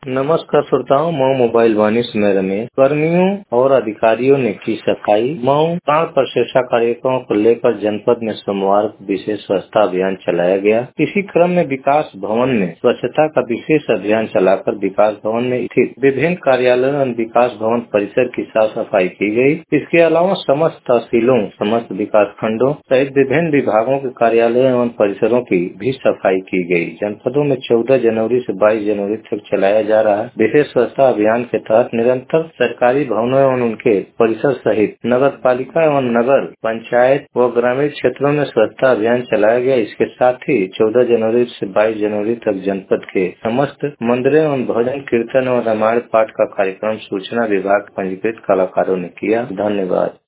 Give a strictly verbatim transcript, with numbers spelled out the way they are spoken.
नमस्कार श्रोताओं, मऊ मोबाइल वाणी में रमेश। कर्मियों और अधिकारियों ने की सफाई। मऊ प्राण प्रतिष्ठा कार्यक्रमों को लेकर जनपद में सोमवार को विशेष स्वच्छता अभियान चलाया गया। इसी क्रम में विकास भवन में स्वच्छता का विशेष अभियान चलाकर विकास भवन में स्थित विभिन्न कार्यालयों एवं विकास भवन परिसर की साफ सफाई की गयी। इसके अलावा समस्त तहसीलों, समस्त विकास खंडों सहित विभिन्न विभागों के कार्यालयों एवं परिसरों की भी सफाई की गयी। जनपदों में चौदह जनवरी से बाईस जनवरी तक चलाया जा रहा है विशेष स्वच्छता अभियान के तहत निरंतर सरकारी भवनों एवं उनके परिसर सहित नगर पालिका एवं नगर पंचायत व ग्रामीण क्षेत्रों में स्वच्छता अभियान चलाया गया। इसके साथ ही चौदह जनवरी से बाईस जनवरी तक जनपद के समस्त मंदिरों एवं भजन कीर्तन और रामायण पाठ का कार्यक्रम सूचना विभाग पंजीकृत कलाकारों ने किया। धन्यवाद।